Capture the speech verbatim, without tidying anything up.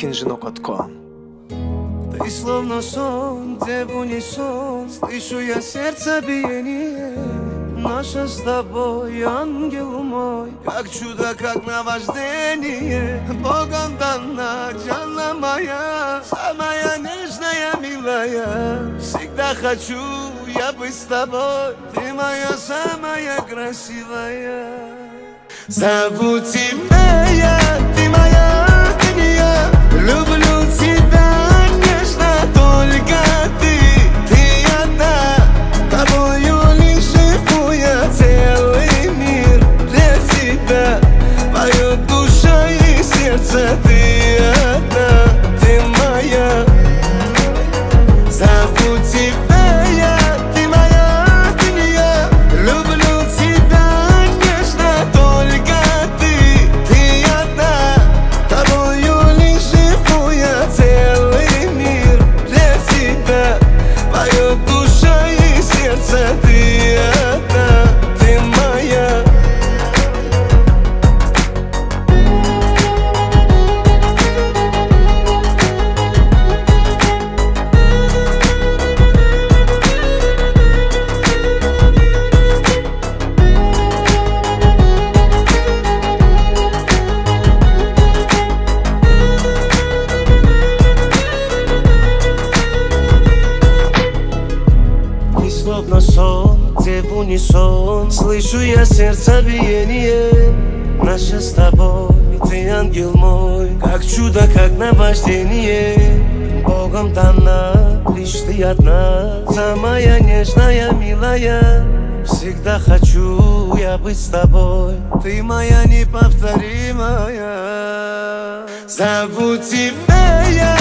один женок от ком. Ты словно сон, где в унисон слышу я сердце биение. Наша с тобой, ангел мой, как чудо, как наваждение. Богом дана, Джанна моя, самая нежная, милая. Всегда хочу я быть с тобой, ты моя самая красивая. Зову тебя я, ты моя, ты не я. Люблю тебя нежно, только ты, ты одна. Тобою лишь живу я, целый мир для тебя. Поет душа и сердце, ты одна, ты моя. Зову тебя я, ты моя, ты не я. Люблю тебя нежно, только ты, ты одна. Тобою лишь живу я, целый мир для тебя. Поет душа и сердце, ты одна, ты моя. Ты словно сон, где в унисон слышу я сердце биение. Наше с тобой, ты ангел мой, как чудо, как наваждение. Богом дана, лишь ты одна, самая нежная, милая. Всегда хочу я быть с тобой, ты моя неповторимая. Зову тебя я,